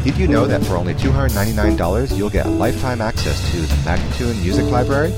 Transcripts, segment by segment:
Did you know that for only $299 you'll get lifetime access to the Magnatune Music Library?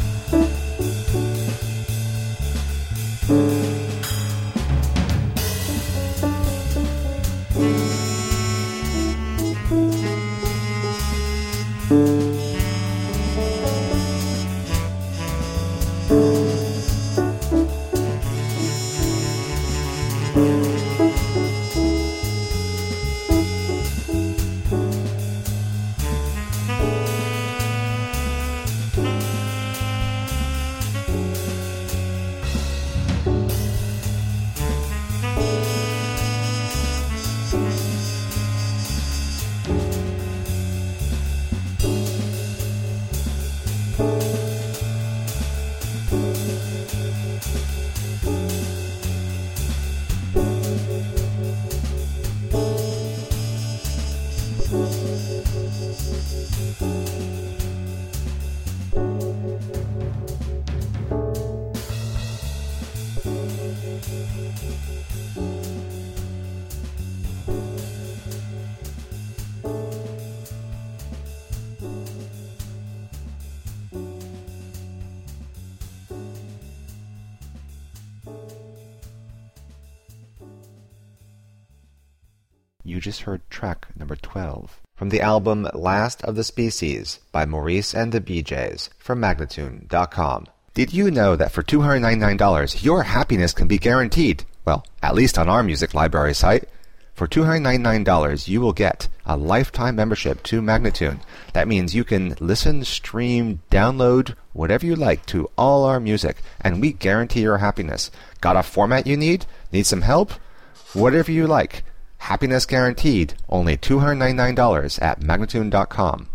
You just heard track number 12 from the album Last of the Species by Maurice and the BJs from Magnatune.com. Did you know that for $299 your happiness can be guaranteed? Well, at least on our music library site. For $299 you will get a lifetime membership to Magnatune. That means you can listen, stream, download, whatever you like to all our music, and we guarantee your happiness. Got a format you need? Need some help? Whatever you like. Happiness guaranteed, only $299 at Magnatune.com.